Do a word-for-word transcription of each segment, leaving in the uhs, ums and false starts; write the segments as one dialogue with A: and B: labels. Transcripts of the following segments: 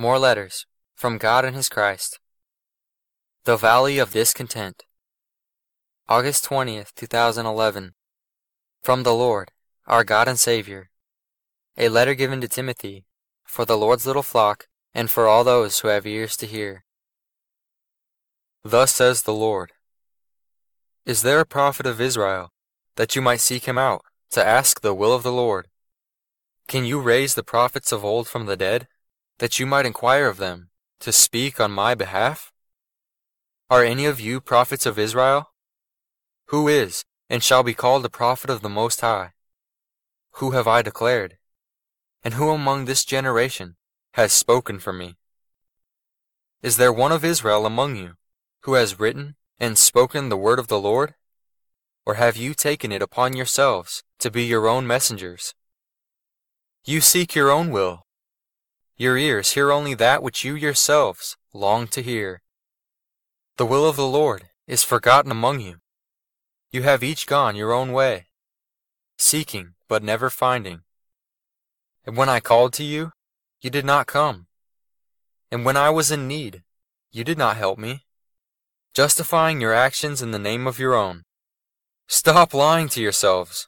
A: More letters from God and His Christ. The Valley of Discontent. August twentieth, two thousand eleven. From the Lord, our God and Savior. A letter given to Timothy, for the Lord's little flock, and for all those who have ears to hear. Thus says the Lord, Is there a prophet of Israel, that you might seek him out, to ask the will of the Lord? Can you raise the prophets of old from the dead, that you might inquire of them, to speak on my behalf? Are any of you prophets of Israel? Who is, and shall be called a prophet of the Most High? Who have I declared? And who among this generation has spoken for me? Is there one of Israel among you, who has written and spoken the word of the Lord? Or have you taken it upon yourselves to be your own messengers? You seek your own will. Your ears hear only that which you yourselves long to hear. The will of the Lord is forgotten among you. You have each gone your own way, seeking but never finding. And when I called to you, you did not come. And when I was in need, you did not help me, justifying your actions in the name of your own. Stop lying to yourselves.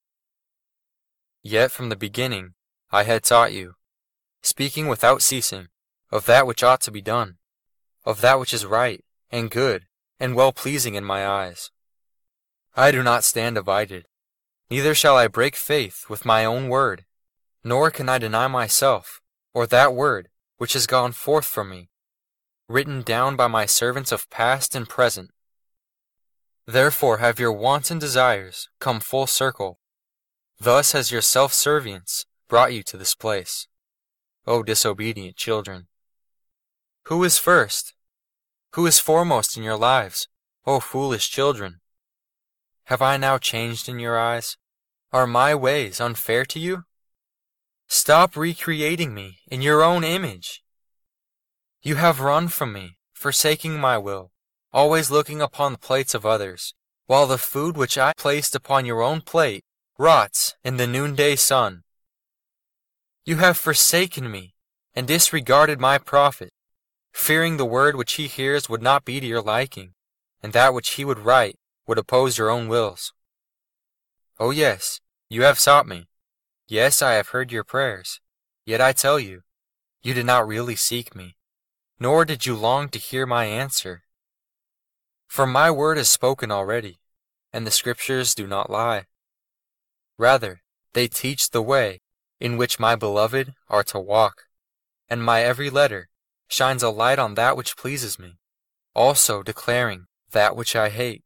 A: Yet from the beginning I had taught you, speaking without ceasing, of that which ought to be done, of that which is right, and good, and well-pleasing in my eyes. I do not stand divided, neither shall I break faith with my own word, nor can I deny myself, or that word which has gone forth from me, written down by my servants of past and present. Therefore have your wanton desires come full circle. Thus has your self-servience brought you to this place, O disobedient children. Who is first? Who is foremost in your lives, O foolish children? Have I now changed in your eyes? Are my ways unfair to you? Stop recreating me in your own image. You have run from me, forsaking my will, always looking upon the plates of others, while the food which I placed upon your own plate rots in the noonday sun. You have forsaken me, and disregarded my prophet, fearing the word which he hears would not be to your liking, and that which he would write would oppose your own wills. Oh yes, you have sought me. Yes, I have heard your prayers. Yet I tell you, you did not really seek me, nor did you long to hear my answer. For my word is spoken already, and the Scriptures do not lie. Rather, they teach the way in which my beloved are to walk, and my every letter shines a light on that which pleases me, also declaring that which I hate.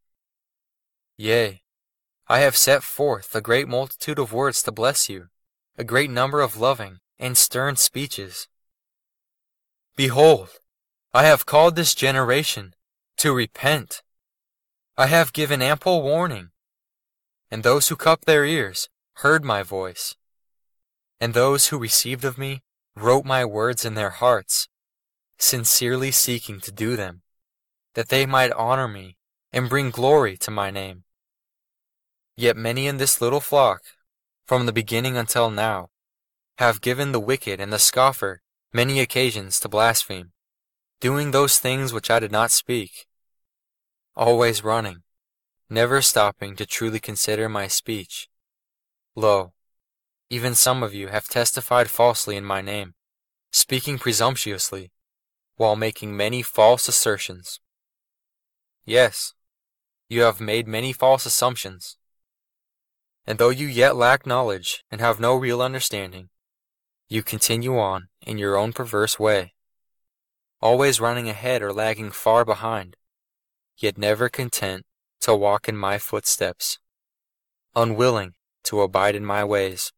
A: Yea, I have set forth a great multitude of words to bless you, a great number of loving and stern speeches. Behold, I have called this generation to repent. I have given ample warning, and those who cupped their ears heard my voice. And those who received of me wrote my words in their hearts, sincerely seeking to do them, that they might honor me and bring glory to my name. Yet many in this little flock, from the beginning until now, have given the wicked and the scoffer many occasions to blaspheme, doing those things which I did not speak, always running, never stopping to truly consider my speech. Lo, even some of you have testified falsely in my name, speaking presumptuously, while making many false assertions. Yes, you have made many false assumptions. And though you yet lack knowledge and have no real understanding, you continue on in your own perverse way, always running ahead or lagging far behind, yet never content to walk in my footsteps, unwilling to abide in my ways.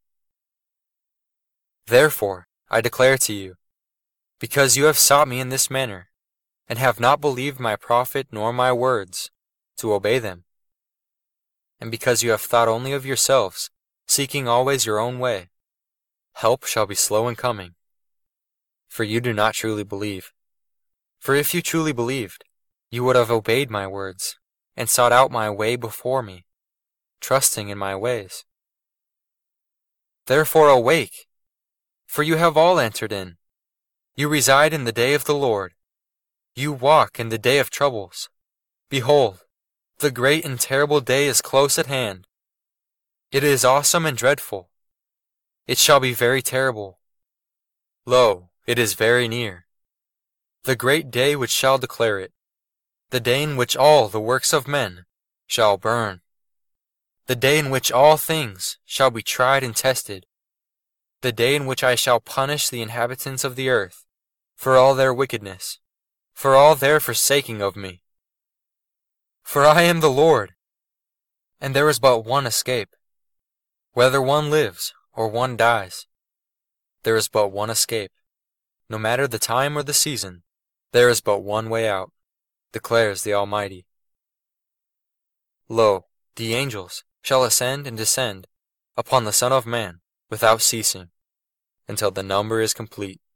A: Therefore I declare to you, because you have sought me in this manner, and have not believed my prophet nor my words, to obey them, and because you have thought only of yourselves, seeking always your own way, help shall be slow in coming, for you do not truly believe. For if you truly believed, you would have obeyed my words, and sought out my way before me, trusting in my ways. Therefore awake, for you have all entered in, You reside in the day of the Lord. You walk in the day of troubles. Behold, the great and terrible day is close at hand. It is awesome and dreadful. It shall be very terrible. Lo, it is very near. The great day which shall declare it, the day in which all the works of men shall burn, the day in which all things shall be tried and tested, the day in which I shall punish the inhabitants of the earth for all their wickedness, for all their forsaking of me. For I am the Lord, and there is but one escape. Whether one lives or one dies, there is but one escape. No matter the time or the season, there is but one way out, declares the Almighty. Lo, the angels shall ascend and descend upon the Son of Man without ceasing, until the number is complete.